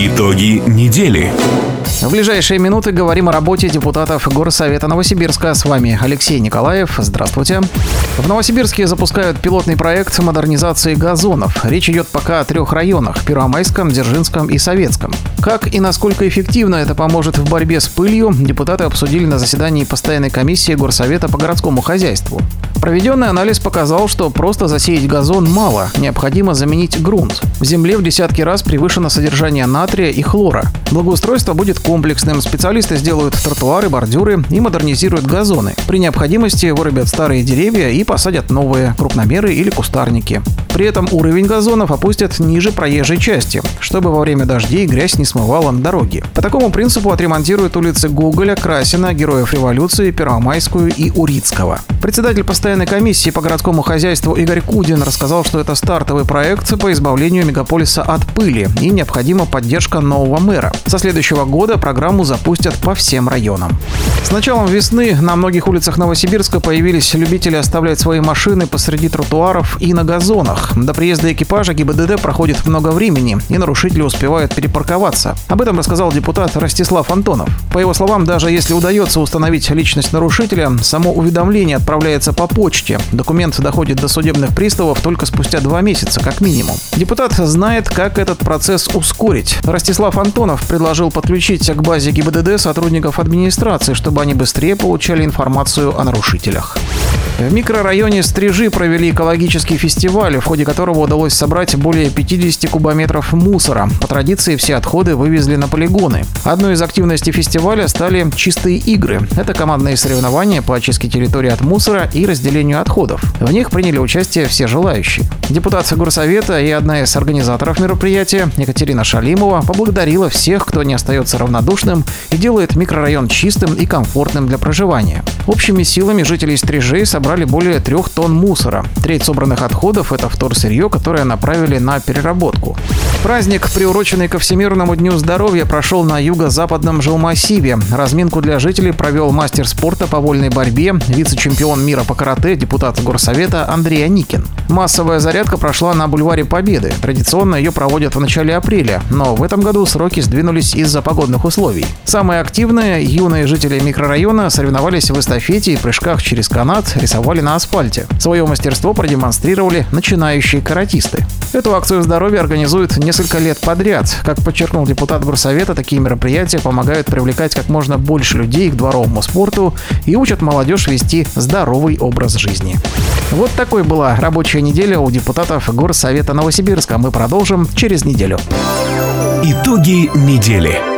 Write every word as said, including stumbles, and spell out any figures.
Итоги недели. В ближайшие минуты говорим о работе депутатов Горсовета Новосибирска. С вами Алексей Николаев. Здравствуйте. В Новосибирске запускают пилотный проект модернизации газонов. Речь идет пока о трех районах – Первомайском, Дзержинском и Советском. Как и насколько эффективно это поможет в борьбе с пылью, депутаты обсудили на заседании постоянной комиссии Горсовета по городскому хозяйству. Проведенный анализ показал, что просто засеять газон мало, необходимо заменить грунт. В земле в десятки раз превышено содержание натрия и хлора. Благоустройство будет комплексным. Специалисты сделают тротуары, бордюры и модернизируют газоны. При необходимости вырубят старые деревья и посадят новые, крупномеры или кустарники. При этом уровень газонов опустят ниже проезжей части, чтобы во время дождей грязь не смывала на дороги. По такому принципу отремонтируют улицы Гоголя, Красина, Героев Революции, Первомайскую и Урицкого. Председатель постоянной комиссии по городскому хозяйству Игорь Кудин рассказал, что это стартовый проект по избавлению мегаполиса от пыли и необходима поддержка нового мэра. Со следующего года программу запустят по всем районам. С началом весны на многих улицах Новосибирска появились любители оставлять свои машины посреди тротуаров и на газонах. До приезда экипажа ГИБДД проходит много времени, и нарушители успевают перепарковаться. Об этом рассказал депутат Ростислав Антонов. По его словам, даже если удается установить личность нарушителя, само уведомление отправляется по почте. Документ доходит до судебных приставов только спустя два месяца, как минимум. Депутат знает, как этот процесс ускорить. Ростислав Антонов предложил подключить к базе ГИБДД сотрудников администрации, чтобы они быстрее получали информацию о нарушителях. В микрорайоне Стрижи провели экологический фестиваль, в ходе которого удалось собрать более пятьдесят кубометров мусора. По традиции все отходы вывезли на полигоны. Одной из активностей фестиваля стали чистые игры. Это командные соревнования по очистке территории от мусора и разделению отходов. В них приняли участие все желающие. Депутат Горсовета и одна из организаторов мероприятия, Екатерина Шалимова, поблагодарила всех, кто не остается равнодушным и делает микрорайон чистым и комфортным для проживания. Общими силами жителей Стрижей собрали более трех тонн мусора. Треть собранных отходов – это вторсырье, которое направили на переработку. Праздник, приуроченный ко Всемирному дню здоровья, прошел на юго-западном жилмассиве. Разминку для жителей провел мастер спорта по вольной борьбе, вице-чемпион мира по карате, депутат Горсовета Андрей Аникин. Массовая зарядка прошла на бульваре Победы. Традиционно ее проводят в начале апреля, но в этом году сроки сдвинулись из-за погодных условий. Самые активные юные жители микрорайона соревновались в эстафете и прыжках через канат, рисовали на асфальте. Свое мастерство продемонстрировали начинающие каратисты. Эту акцию здоровья организуют несколько лет подряд. Как подчеркнул депутат Горсовета, такие мероприятия помогают привлекать как можно больше людей к дворовому спорту и учат молодежь вести здоровый образ жизни. Вот такой была рабочая неделя у депутатов Горсовета Новосибирска. Мы продолжим через неделю. Итоги недели.